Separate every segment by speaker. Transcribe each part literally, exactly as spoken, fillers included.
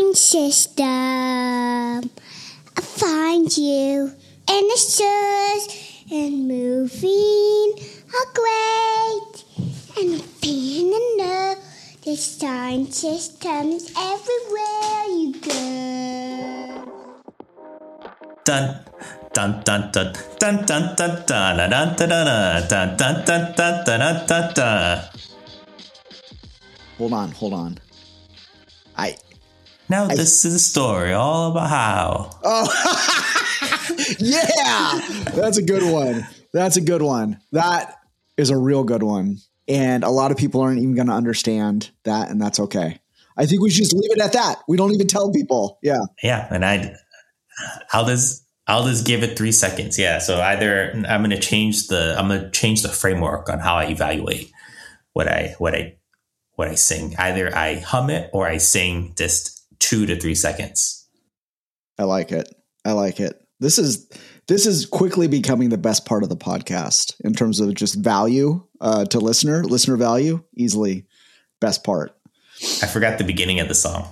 Speaker 1: design system. I find you in the stores and moving are great. And being in the design systems everywhere you go.
Speaker 2: Dun dun dun dun dun dun dun dun dun dun dun dun dun dun dun dun dun dun.
Speaker 3: Hold on, hold on. I
Speaker 2: now
Speaker 3: I,
Speaker 2: this is a story all about how.
Speaker 3: Oh, yeah, that's a good one. That's a good one. That is a real good one, and a lot of people aren't even going to understand that, and that's okay. I think we should just leave it at that. We don't even tell people. Yeah,
Speaker 2: yeah, and I, I'll just I'll just give it three seconds. Yeah, so either I'm going to change the I'm going to change the framework on how I evaluate what I what I. what I sing. Either I hum it or I sing just two to three seconds.
Speaker 3: I like it. I like it. This is this is quickly becoming the best part of the podcast in terms of just value uh, to listener, listener value, easily best part.
Speaker 2: I forgot the beginning of the song.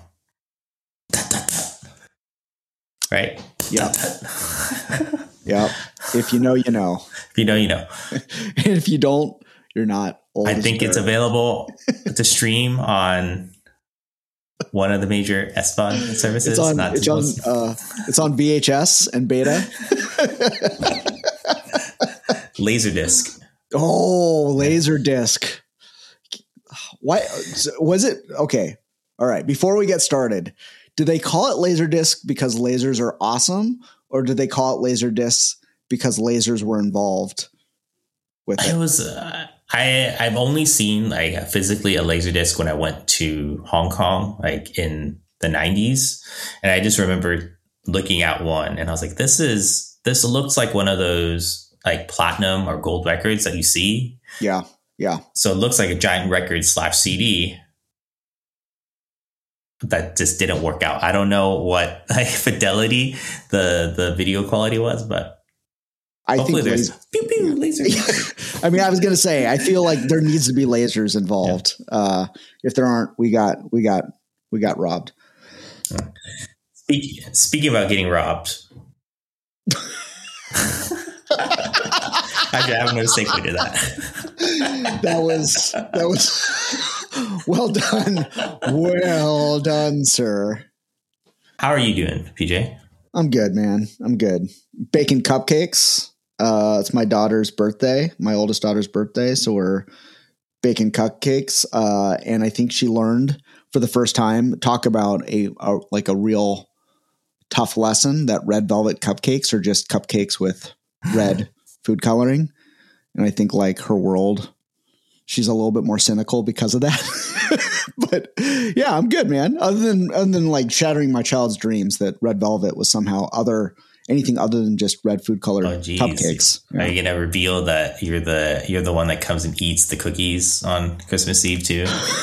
Speaker 2: Right?
Speaker 3: Yeah. Yeah. If you know, you know.
Speaker 2: If you know, you know.
Speaker 3: And if you don't, you're not.
Speaker 2: I think it's available to stream on one of the major S V O D services.
Speaker 3: It's on,
Speaker 2: not
Speaker 3: it's on, uh, it's on V H S and beta.
Speaker 2: Laserdisc.
Speaker 3: Oh, Laserdisc. Why was it? Okay. All right. Before we get started, do they call it Laserdisc because lasers are awesome, or do they call it Laserdisc because lasers were involved with it?
Speaker 2: It was... Uh, I, I've only seen like physically a Laserdisc when I went to Hong Kong, like in the nineties. And I just remember looking at one and I was like, this is, this looks like one of those like platinum or gold records that you see.
Speaker 3: Yeah. Yeah.
Speaker 2: So it looks like a giant record slash C D that just didn't work out. I don't know what like fidelity the, the video quality was, but
Speaker 3: I
Speaker 2: hopefully
Speaker 3: think
Speaker 2: there's
Speaker 3: laser,
Speaker 2: pew, pew, lasers.
Speaker 3: I mean, I was going to say, I feel like there needs to be lasers involved. Yeah. Uh, if there aren't, we got, we got, we got robbed.
Speaker 2: Speaking, speaking about getting robbed. Actually, I have no segue to that.
Speaker 3: That was, that was well done. Well done, sir.
Speaker 2: How are you doing, P J?
Speaker 3: I'm good, man. I'm good. Baking cupcakes. Uh, it's my daughter's birthday, my oldest daughter's birthday. So we're baking cupcakes. Uh, and I think she learned for the first time, talk about a, a like a real tough lesson that red velvet cupcakes are just cupcakes with red food coloring. And I think like her world, she's a little bit more cynical because of that. But yeah, I'm good, man. Other than, other than like shattering my child's dreams that red velvet was somehow other, anything other than just red food colored oh, cupcakes.
Speaker 2: Are you going to reveal that you're the, you're the one that comes and eats the cookies on Christmas Eve too?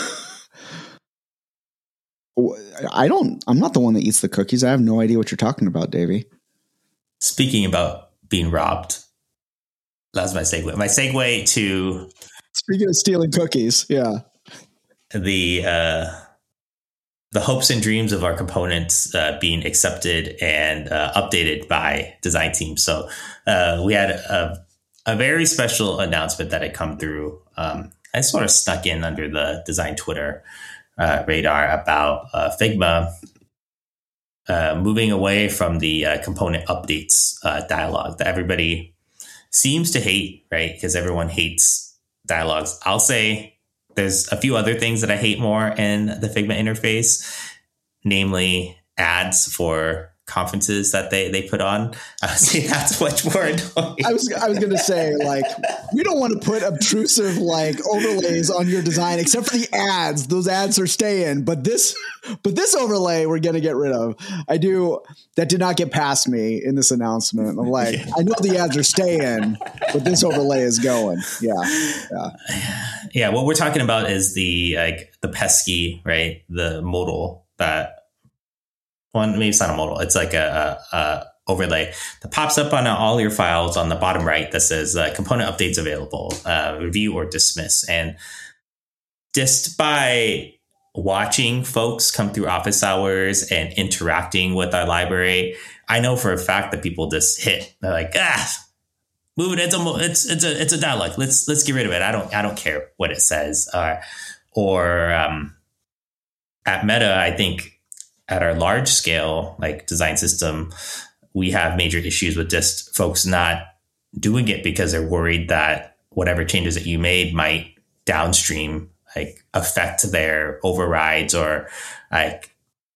Speaker 3: I don't, I'm not the one that eats the cookies. I have no idea what you're talking about, Davey.
Speaker 2: Speaking about being robbed. That's my segue. My segue to,
Speaker 3: speaking of stealing cookies. Yeah.
Speaker 2: The, uh, the hopes and dreams of our components uh, being accepted and uh, updated by design teams. So uh, we had a, a very special announcement that had come through. Um, I sort of snuck in under the design Twitter uh, radar about uh, Figma uh, moving away from the uh, component updates uh, dialogue that everybody seems to hate, right? Because everyone hates dialogues. I'll say there's a few other things that I hate more in the Figma interface, namely ads for conferences that they, they put on. I would say that's much more annoying.
Speaker 3: I was I was going to say, like, we don't want to put obtrusive like overlays on your design, except for the ads. Those ads are staying, but this but this overlay we're going to get rid of. I do. That did not get past me in this announcement. I'm like, yeah. I know the ads are staying, but this overlay is going. Yeah,
Speaker 2: yeah, yeah. What we're talking about is the like the pesky, right? The modal that. One, maybe it's not a modal. It's like a, a, a overlay that pops up on all your files on the bottom right that says uh, component updates available, uh, review or dismiss. And just by watching folks come through office hours and interacting with our library, I know for a fact that people just hit. They're like, ah, move it. It's a it's it's a it's a dialogue. Let's let's get rid of it. I don't I don't care what it says. Uh, or um, at Meta, I think at our large scale like design system, we have major issues with just folks not doing it because they're worried that whatever changes that you made might downstream like affect their overrides or like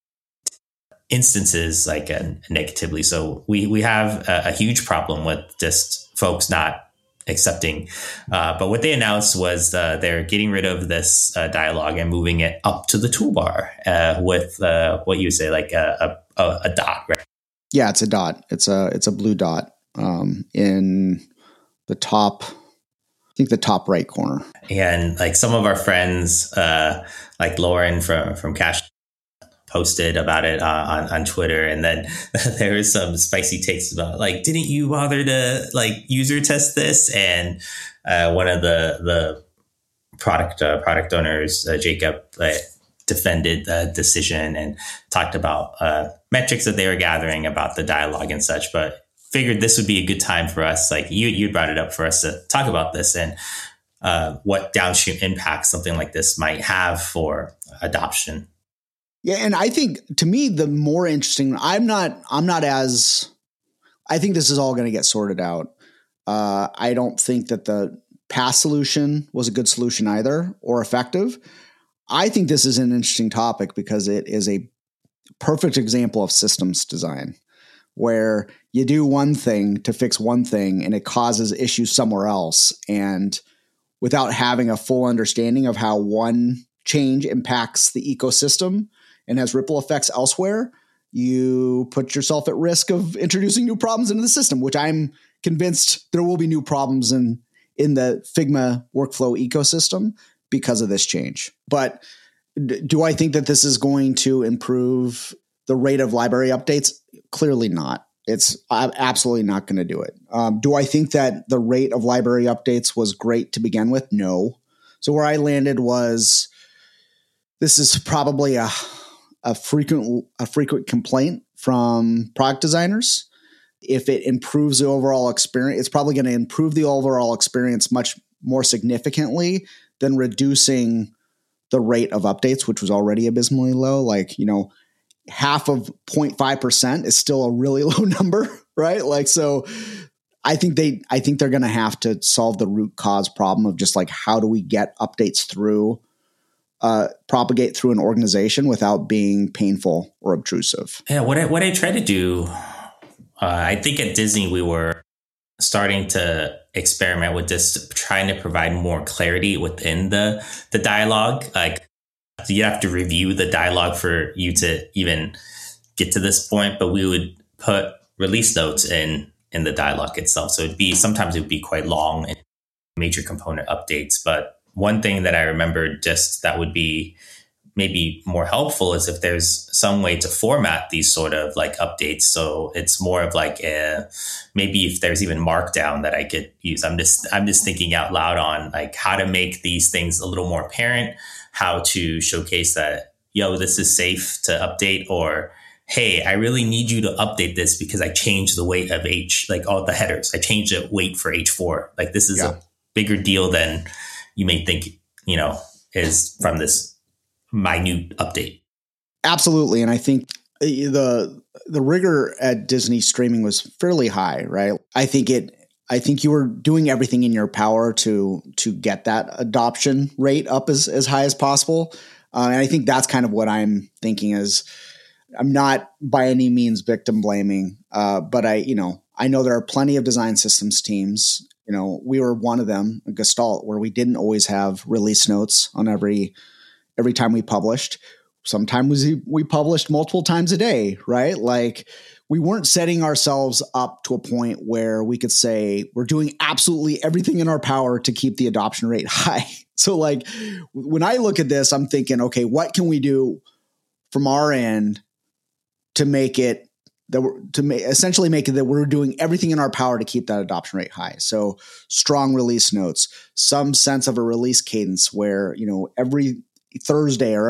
Speaker 2: instances like uh, negatively. So we we have a, a huge problem with just folks not accepting. Uh, but what they announced was uh, they're getting rid of this uh, dialogue and moving it up to the toolbar uh, with uh, what you say like a, a, a dot, right?
Speaker 3: Yeah, it's a dot. It's a it's a blue dot um, in the top. I think the top right corner.
Speaker 2: And like some of our friends, uh, like Lauren from from Cash, posted about it uh, on on Twitter, and then there was some spicy takes about like, didn't you bother to like user test this? And uh, one of the the product uh, product owners, uh, Jacob, uh, defended the decision and talked about uh, metrics that they were gathering about the dialogue and such, but figured this would be a good time for us. Like you, you brought it up for us to talk about this and uh, what downstream impact something like this might have for adoption.
Speaker 3: Yeah. And I think to me, the more interesting, I'm not, I'm not as, I think this is all going to get sorted out. Uh, I don't think that the past solution was a good solution either or effective. I think this is an interesting topic because it is a perfect example of systems design, where you do one thing to fix one thing and it causes issues somewhere else. And without having a full understanding of how one change impacts the ecosystem and has ripple effects elsewhere, you put yourself at risk of introducing new problems into the system, which I'm convinced there will be new problems in, in the Figma workflow ecosystem because of this change. But do I think that this is going to improve the rate of library updates? Clearly not. It's I'm absolutely not going to do it. Um, do I think that the rate of library updates was great to begin with? No. So where I landed was this is probably a a frequent a frequent complaint from product designers. If it improves the overall experience, it's probably going to improve the overall experience much more significantly than reducing the rate of updates, which was already abysmally low. Like, you know, half of zero point five percent is still a really low number, right? Like, so I think they, I think they're going to have to solve the root cause problem of just like, how do we get updates through, uh, propagate through an organization without being painful or obtrusive.
Speaker 2: Yeah. What I, what I try to do, uh, I think at Disney, we were starting to experiment with just trying to provide more clarity within the, the dialogue. Like, you have to review the dialogue for you to even get to this point, but we would put release notes in, in the dialogue itself. So it'd be, sometimes it would be quite long and major component updates. But one thing that I remember just that would be maybe more helpful is if there's some way to format these sort of like updates. So it's more of like a, maybe if there's even markdown that I could use. I'm just, I'm just thinking out loud on like how to make these things a little more apparent, how to showcase that, yo, this is safe to update, or, hey, I really need you to update this because I changed the weight of H, like all the headers. I changed the weight for H four. Like this is yeah. a bigger deal than you may think, you know, is from this minute update.
Speaker 3: Absolutely. And I think the the rigor at Disney streaming was fairly high, right? I think it I think you were doing everything in your power to to get that adoption rate up as, as high as possible. Uh, and I think that's kind of what I'm thinking is I'm not by any means victim blaming, uh, but I, you know, I know there are plenty of design systems teams. You know, we were one of them, Gestalt, where we didn't always have release notes on every every time we published. Sometimes we, we published multiple times a day, right? Like we weren't setting ourselves up to a point where we could say we're doing absolutely everything in our power to keep the adoption rate high. So like when I look at this, I'm thinking, okay, what can we do from our end to make it that we're, to ma- essentially make it that we're doing everything in our power to keep that adoption rate high. So strong release notes, some sense of a release cadence where, you know, every Thursday or every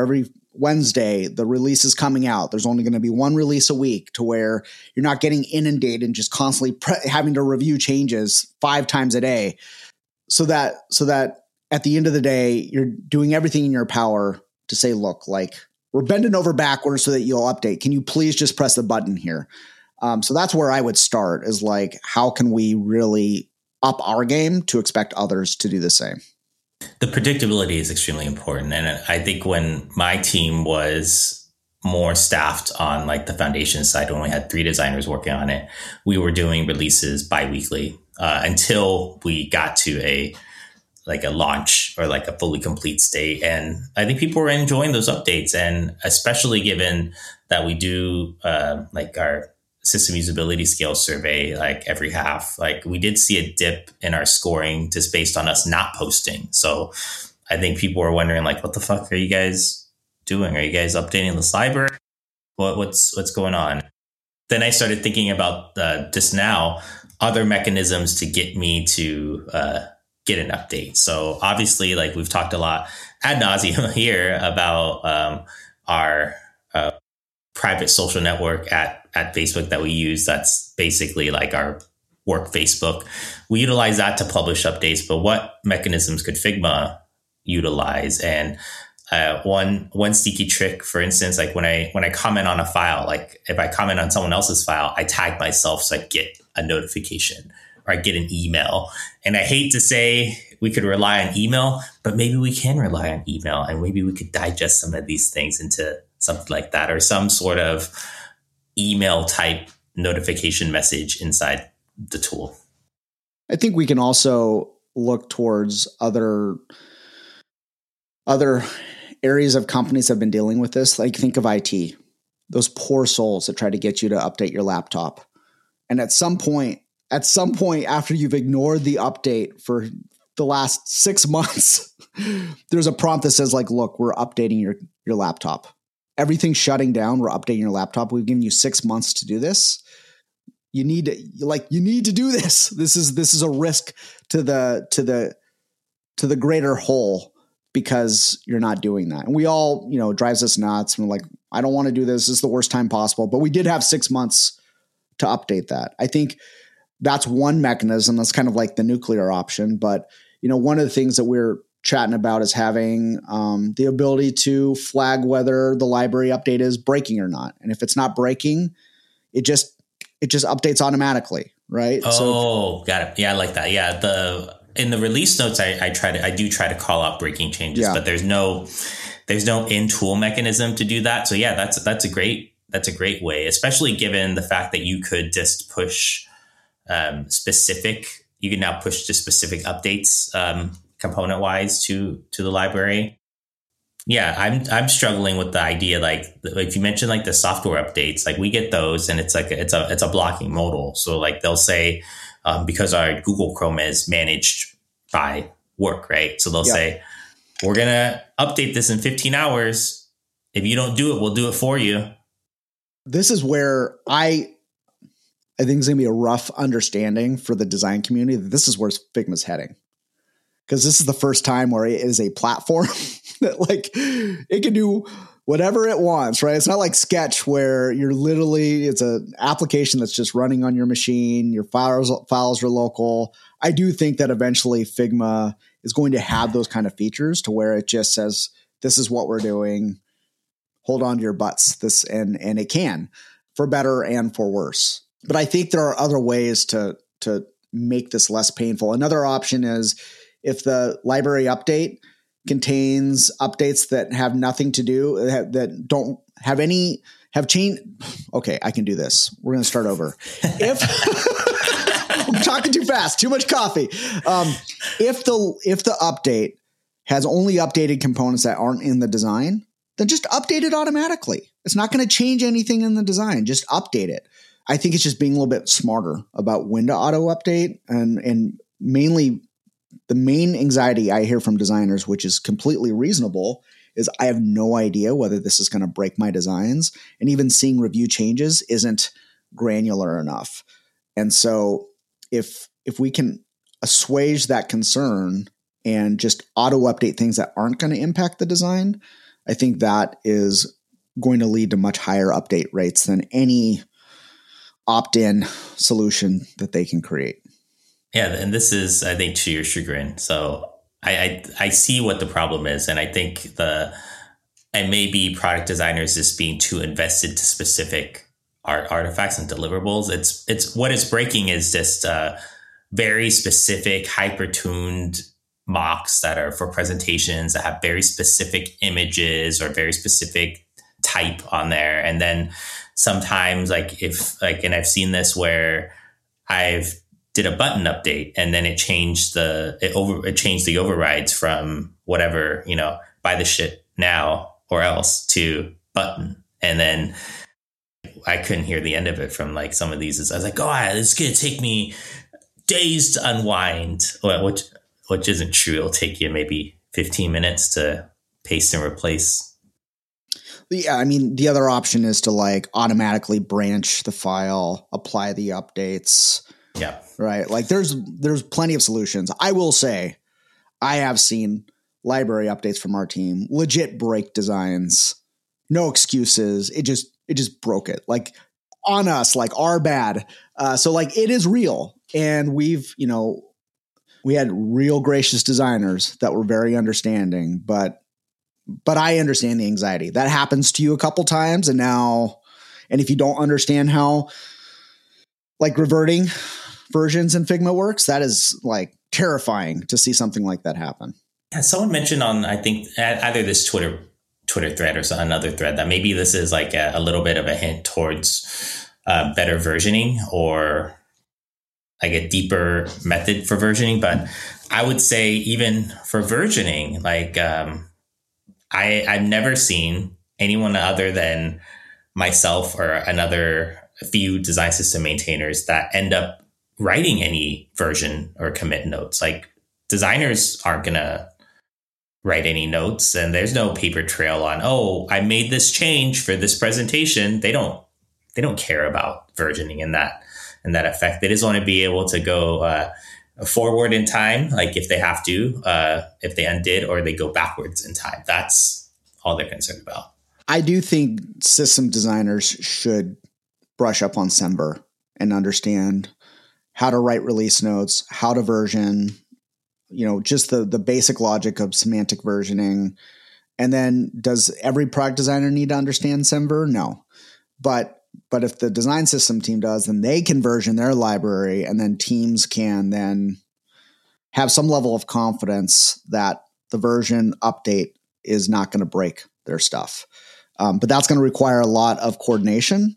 Speaker 3: Wednesday, the release is coming out. There's only going to be one release a week, to where you're not getting inundated and just constantly pre- having to review changes five times a day. So that, so that at the end of the day, you're doing everything in your power to say, look, like, we're bending over backwards so that you'll update. Can you please just press the button here? Um, so that's where I would start, is like, how can we really up our game to expect others to do the same?
Speaker 2: The predictability is extremely important. And I think when my team was more staffed on like the foundation side, when we had three designers working on it, we were doing releases bi-weekly uh, until we got to a like a launch or like a fully complete state. And I think people were enjoying those updates. And especially given that we do uh, like our system usability scale survey, like every half, like we did see a dip in our scoring just based on us not posting. So I think people were wondering like, what the fuck are you guys doing? Are you guys updating this library? What, what's, what's going on? Then I started thinking about uh, just now other mechanisms to get me to uh, get an update. So obviously, like we've talked a lot ad nauseum here about um, our uh, private social network at at Facebook that we use. That's basically like our work Facebook. We utilize that to publish updates, but what mechanisms could Figma utilize? And uh, one one sneaky trick, for instance, like when I when I comment on a file, like if I comment on someone else's file, I tag myself so I get a notification or I get an email. And I hate to say we could rely on email, but maybe we can rely on email, and maybe we could digest some of these things into something like that, or some sort of email type notification message inside the tool.
Speaker 3: I think we can also look towards other other areas of companies that have been dealing with this. Like, think of I T, those poor souls that try to get you to update your laptop. And at some point, at some point after you've ignored the update for the last six months, there's a prompt that says like, look, we're updating your, your laptop. Everything's shutting down. We're updating your laptop. We've given you six months to do this. You need to like, you need to do this. This is, this is a risk to the, to the, to the greater whole, because you're not doing that. And we all, you know, drives us nuts. We're like, I don't want to do this. This is the worst time possible. But we did have six months to update that. I think that's one mechanism. That's kind of like the nuclear option. But, you know, one of the things that we're chatting about is having um, the ability to flag whether the library update is breaking or not. And if it's not breaking, it just, it just updates automatically. Right.
Speaker 2: Oh, so, got it. Yeah. I like that. Yeah. The, in the release notes, I, I try to, I do try to call out breaking changes, yeah. but there's no, there's no in-tool mechanism to do that. So yeah, that's, that's a great, that's a great way, especially given the fact that you could just push um, specific, you can now push to specific updates um, component wise to, to the library. Yeah. I'm, I'm struggling with the idea. Like, like you mentioned, like the software updates, like we get those and it's like, it's a, it's a blocking modal. So like they'll say, Um, because our Google Chrome is managed by work, right? So they'll yep. say, we're going to update this in fifteen hours. If you don't do it, we'll do it for you.
Speaker 3: This is where I, I think it's going to be a rough understanding for the design community that this is where Figma's heading. Because this is the first time where it is a platform that like it can do whatever it wants, right? It's not like Sketch where you're literally, it's an application that's just running on your machine. Your files, files are local. I do think that eventually Figma is going to have those kind of features to where it just says, this is what we're doing. Hold on to your butts. This, and, and it can, for better and for worse. But I think there are other ways to, to make this less painful. Another option is if the library update contains updates that have nothing to do, that, that don't have any, have changed. Okay, I can do this. We're going to start over. If I'm talking too fast, too much coffee. Um, if the, if the update has only updated components that aren't in the design, then just update it automatically. It's not going to change anything in the design. Just update it. I think it's just being a little bit smarter about when to auto update, and, and mainly the main anxiety I hear from designers, which is completely reasonable, is I have no idea whether this is going to break my designs. And even seeing review changes isn't granular enough. And so if, if we can assuage that concern and just auto update things that aren't going to impact the design, I think that is going to lead to much higher update rates than any opt-in solution that they can create.
Speaker 2: Yeah, and this is, I think, to your chagrin. So I, I I see what the problem is, and I think the and maybe product designers just being too invested to specific art artifacts and deliverables. It's it's what is breaking is just uh, very specific, hyper-tuned mocks that are for presentations that have very specific images or very specific type on there, and then sometimes like if like and I've seen this where I've did a button update and then it changed the it over it changed the overrides from whatever, you know, buy the shit now or else to button. And then I couldn't hear the end of it from like some of these. I was like, oh, it's going to take me days to unwind, which which isn't true. It'll take you maybe fifteen minutes to paste and replace.
Speaker 3: Yeah, I mean, the other option is to like automatically branch the file, apply the updates.
Speaker 2: Yeah.
Speaker 3: Right. Like there's there's plenty of solutions. I will say I have seen library updates from our team, legit break designs, no excuses. It just it just broke it like on us, like our bad. Uh, so like it is real. And we've, you know, we had real gracious designers that were very understanding, but but I understand the anxiety that happens to you a couple times. And now, and if you don't understand how like reverting versions in Figma works, that is like terrifying to see something like that happen.
Speaker 2: Yeah, someone mentioned on, I think, either this Twitter Twitter thread or another thread that maybe this is like a, a little bit of a hint towards uh, better versioning or like a deeper method for versioning. But I would say even for versioning, like um, I, I've never seen anyone other than myself or another few design system maintainers that end up writing any version or commit notes. Like designers aren't going to write any notes, and there's no paper trail on, oh, I made this change for this presentation. They don't, they don't care about versioning in that, in that effect. They just want to be able to go uh, forward in time. Like if they have to, uh, if they undid, or they go backwards in time. That's all they're concerned about. I
Speaker 3: do think system designers should brush up on Semver and understand how to write release notes, how to version, you know, just the the basic logic of semantic versioning. And then does every product designer need to understand Semver? No. But but if the design system team does, then they can version their library, and then teams can then have some level of confidence that the version update is not going to break their stuff. Um, but that's going to require a lot of coordination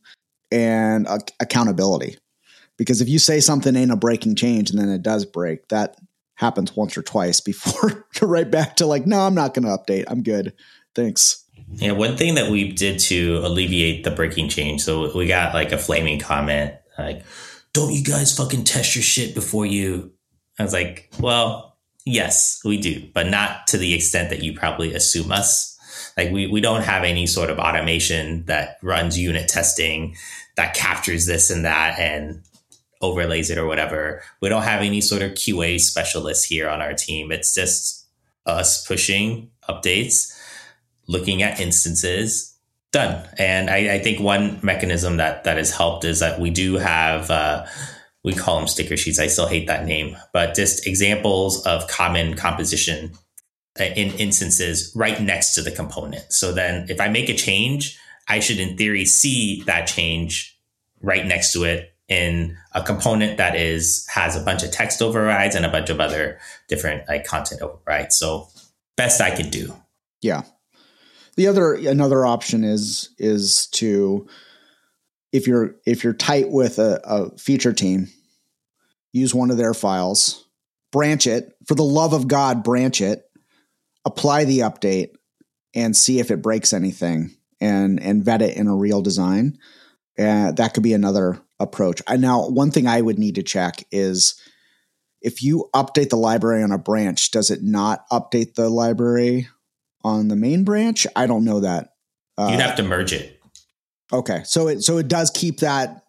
Speaker 3: and uh, accountability. Because if you say something ain't a breaking change and then it does break, that happens once or twice before you're right back to like, no, I'm not going to update. I'm good. Thanks.
Speaker 2: Yeah, one thing that we did to alleviate the breaking change. So we got like a flaming comment like, don't you guys fucking test your shit before you. I was like, well, yes, we do, but not to the extent that you probably assume us. Like we, we don't have any sort of automation that runs unit testing that captures this and that and overlays it or whatever. We don't have any sort of Q A specialists here on our team. It's just us pushing updates, looking at instances, done. And I, I think one mechanism that that has helped is that we do have, uh, we call them sticker sheets. I still hate that name, but just examples of common composition in instances right next to the component. So then if I make a change, I should in theory see that change right next to it in a component that is has a bunch of text overrides and a bunch of other different like content overrides. So best I could do.
Speaker 3: Yeah. The other another option is is to if you're if you're tight with a, a feature team, use one of their files, branch it. For the love of God, branch it, apply the update, and see if it breaks anything, and and vet it in a real design. Uh, that could be another approach. I, now, one thing I would need to check is if you update the library on a branch, does it not update the library on the main branch? I don't know that.
Speaker 2: Uh, You'd have to merge it.
Speaker 3: Okay, so it so it does keep that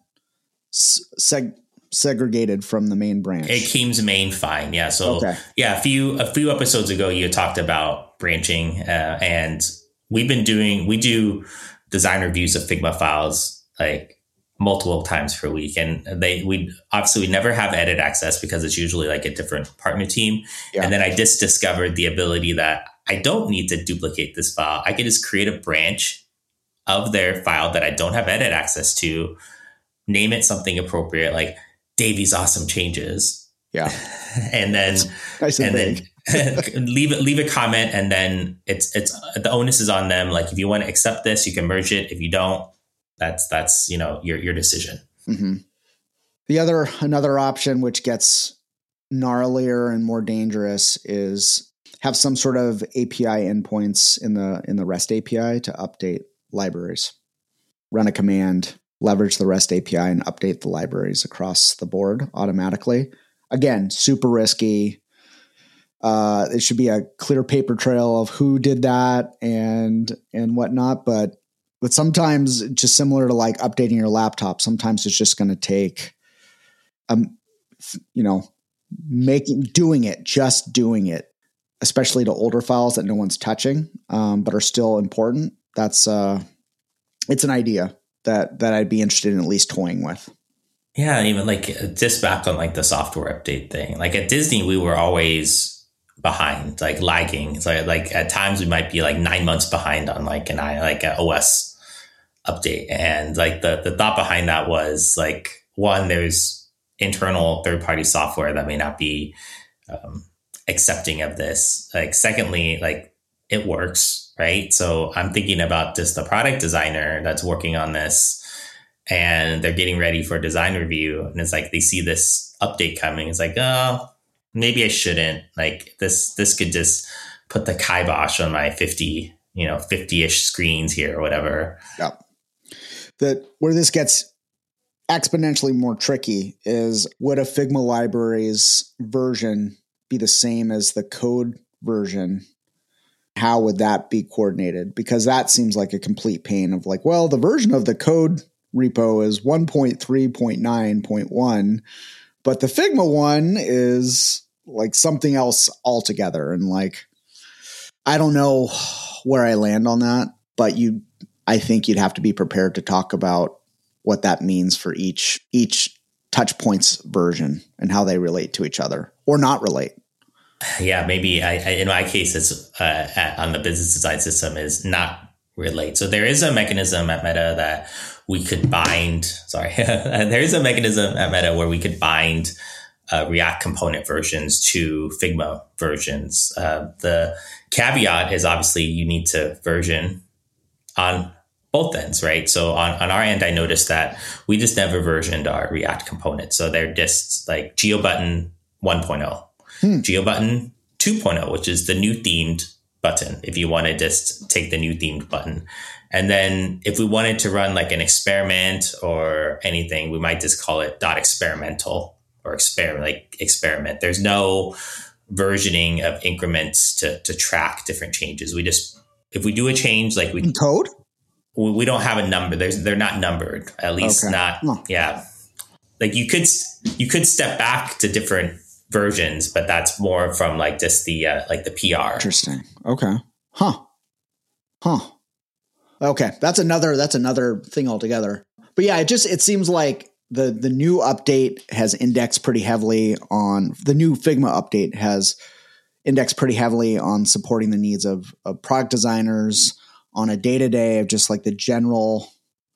Speaker 3: seg- segregated from the main branch.
Speaker 2: It keeps main fine, yeah. So
Speaker 3: okay.
Speaker 2: yeah, a few a few episodes ago, you talked about branching, uh, and we've been doing, we do design reviews of Figma files like multiple times per week. And they, we obviously we never have edit access because it's usually like a different partner team. Yeah. And then I just discovered the ability that I don't need to duplicate this file. I can just create a branch of their file that I don't have edit access to, name it something appropriate, like Davey's awesome changes.
Speaker 3: Yeah.
Speaker 2: And then,
Speaker 3: nice and, and
Speaker 2: then leave it, leave a comment. And then it's, it's, the onus is on them. Like, if you want to accept this, you can merge it. If you don't, that's, that's, you know, your, your decision.
Speaker 3: Mm-hmm. The other, another option, which gets gnarlier and more dangerous, is have some sort of A P I endpoints in the, in the REST A P I to update libraries. Run a command, leverage the REST A P I, and update the libraries across the board automatically. Again, super risky. Uh, it should be a clear paper trail of who did that and and whatnot. But but sometimes, just similar to like updating your laptop, sometimes it's just going to take, um, you know, making doing it, just doing it, especially to older files that no one's touching, um, but are still important. That's uh, it's an idea that that I'd be interested in at least toying with.
Speaker 2: Yeah, even like just back on like the software update thing. Like at Disney, we were always behind, like lagging. So like at times we might be like nine months behind on like an I like an O S update. And like the the thought behind that was like, one, there's internal third party software that may not be um, accepting of this. Like secondly, like it works, right? So I'm thinking about just the product designer that's working on this, and they're getting ready for design review. And it's like, they see this update coming. It's like, oh, maybe I shouldn't. Like this, this could just put the kibosh on my fifty, you know, fifty-ish screens here or whatever.
Speaker 3: Yeah. That where this gets exponentially more tricky is, would a Figma library's version be the same as the code version? How would that be coordinated? Because that seems like a complete pain of like, well, the version of the code repo is one point three point nine point one, but the Figma one is like something else altogether. And like, I don't know where I land on that, but you, I think you'd have to be prepared to talk about what that means for each, each touch points version and how they relate to each other or not relate.
Speaker 2: Yeah, maybe I, I in my case, it's uh, at, on the business design system is not relate. So there is a mechanism at Meta that we could bind, sorry, there is a mechanism at Meta where we could bind uh, React component versions to Figma versions. Uh, the caveat is obviously you need to version on both ends, right? So on, on our end, I noticed that we just never versioned our React components. So they're just like GeoButton one point oh, hmm. GeoButton two point oh, which is the new themed button, if you want to just take the new themed button. And then if we wanted to run like an experiment or anything, we might just call it dot experimental or experiment, like experiment. There's no versioning of increments to, to track different changes. We just, if we do a change, like we
Speaker 3: in code,
Speaker 2: we, we don't have a number. There's, they're not numbered, at least okay. not. Oh. Yeah. Like you could, you could step back to different versions, but that's more from like just the uh, like the P R.
Speaker 3: Interesting. Okay. Huh. Huh. Okay. That's another that's another thing altogether. But yeah, it just it seems like the the new update has indexed pretty heavily on the new Figma update has indexed pretty heavily on supporting the needs of, of product designers on a day-to-day of just like the general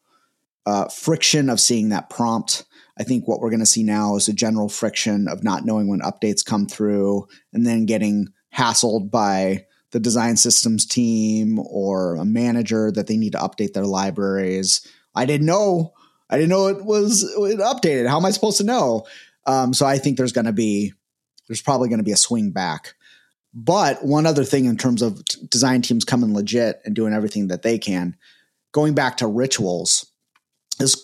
Speaker 3: uh, friction of seeing that prompt. I think what we're going to see now is a general friction of not knowing when updates come through and then getting hassled by the design systems team or a manager that they need to update their libraries. I didn't know. I didn't know it was it updated. How am I supposed to know? Um, so I think there's going to be, there's probably going to be a swing back. But one other thing in terms of t- design teams coming legit and doing everything that they can, going back to rituals, is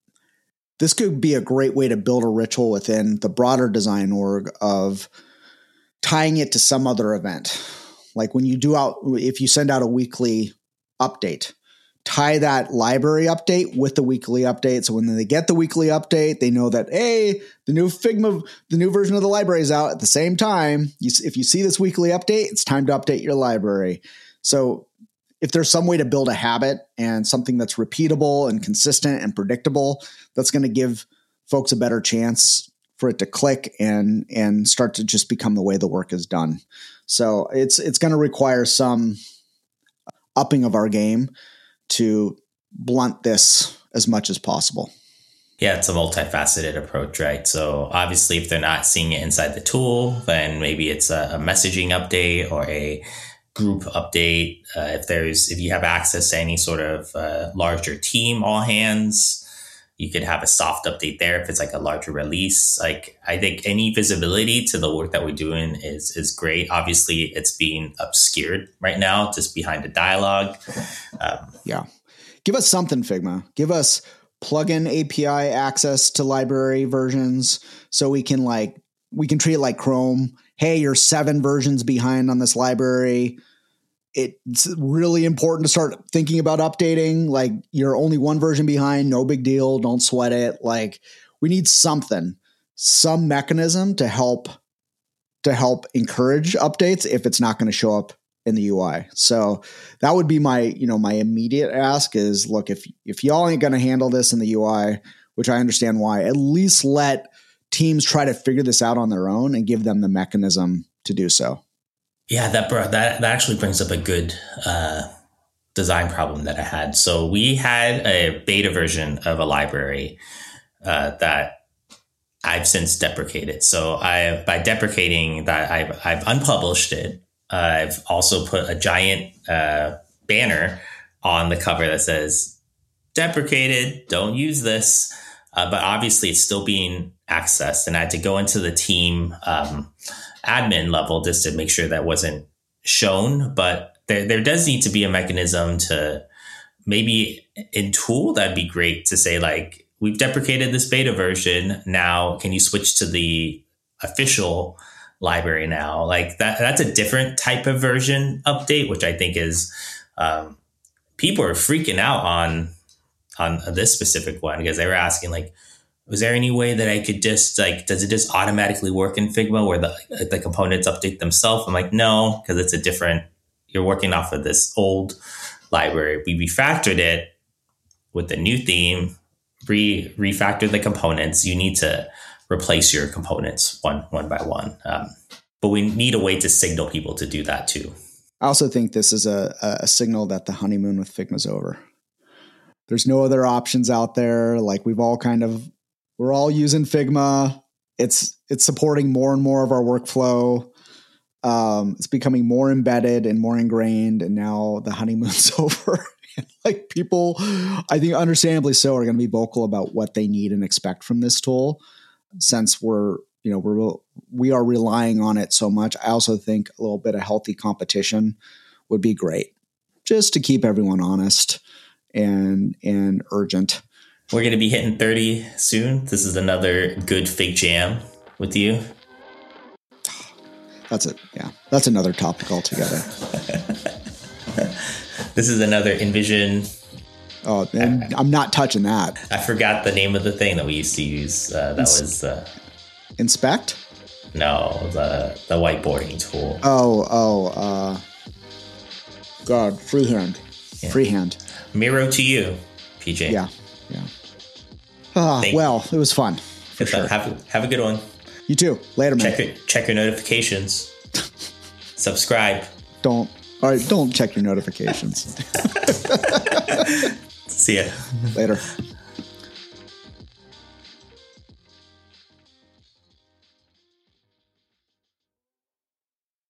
Speaker 3: this could be a great way to build a ritual within the broader design org of tying it to some other event. Like when you do out, if you send out a weekly update, tie that library update with the weekly update. So when they get the weekly update, they know that, hey, the new Figma, the new version of the library is out at the same time. You, if you see this weekly update, it's time to update your library. So if there's some way to build a habit and something that's repeatable and consistent and predictable, that's going to give folks a better chance for it to click and and start to just become the way the work is done. So it's it's going to require some upping of our game to blunt this as much as possible.
Speaker 2: Yeah, it's a multifaceted approach, right? So obviously, if they're not seeing it inside the tool, then maybe it's a, a messaging update or a group update. Uh, if there's if you have access to any sort of uh, larger team, all hands, you could have a soft update there if it's like a larger release. Like, I think any visibility to the work that we're doing is is great. Obviously, it's being obscured right now, just behind the dialogue. Um,
Speaker 3: yeah. Give us something, Figma. Give us plugin A P I access to library versions so we can like, we can treat it like Chrome. Hey, you're seven versions behind on this library. It's really important to start thinking about updating. Like, you're only one version behind, no big deal. Don't sweat it. Like, we need something, some mechanism to help, to help encourage updates if it's not going to show up in the U I. So that would be my, you know, my immediate ask is, look, if, if y'all ain't going to handle this in the U I, which I understand why, at least let teams try to figure this out on their own and give them the mechanism to do so.
Speaker 2: Yeah, that that that actually brings up a good uh, design problem that I had. So we had a beta version of a library uh, that I've since deprecated. So I, by deprecating that, I've I've unpublished it. Uh, I've also put a giant uh, banner on the cover that says "deprecated, don't use this." Uh, but obviously, it's still being accessed, and I had to go into the team Um, admin level just to make sure that wasn't shown. But there, there does need to be a mechanism to maybe in tool, that'd be great to say, like, we've deprecated this beta version. Now, can you switch to the official library now? Like that, that's a different type of version update, which I think is, um, people are freaking out on, on this specific one because they were asking, like, was there any way that I could just like, does it just automatically work in Figma where the, the components update themselves? I'm like, no, because it's a different, you're working off of this old library. We refactored it with the new theme, re refactored the components. You need to replace your components one, one by one. Um, but we need a way to signal people to do that too.
Speaker 3: I also think this is a, a signal that the honeymoon with Figma is over. There's no other options out there. Like, we've all kind of, we're all using Figma. It's it's supporting more and more of our workflow. Um, it's becoming more embedded and more ingrained. And now the honeymoon's over. Like, people, I think understandably so, are going to be vocal about what they need and expect from this tool. Since we're, you know, we're we are relying on it so much. I also think a little bit of healthy competition would be great, just to keep everyone honest and and urgent.
Speaker 2: We're going to be hitting thirty soon. This is another good Fig Jam with you.
Speaker 3: That's it. Yeah. That's another topic altogether.
Speaker 2: This is another InVision.
Speaker 3: Oh, and I'm not touching that.
Speaker 2: I forgot the name of the thing that we used to use. Uh, that Ins- was uh,
Speaker 3: Inspect?
Speaker 2: No, the the whiteboarding tool.
Speaker 3: Oh, oh, uh, God, freehand. Yeah. Freehand.
Speaker 2: Miro to you, P J.
Speaker 3: Yeah. Yeah. Ah, well, it was fun. For sure.
Speaker 2: Have, have a good one.
Speaker 3: You too. Later, man.
Speaker 2: Check your, check your notifications. Subscribe.
Speaker 3: Don't. All right. Don't check your notifications.
Speaker 2: See ya.
Speaker 3: Later.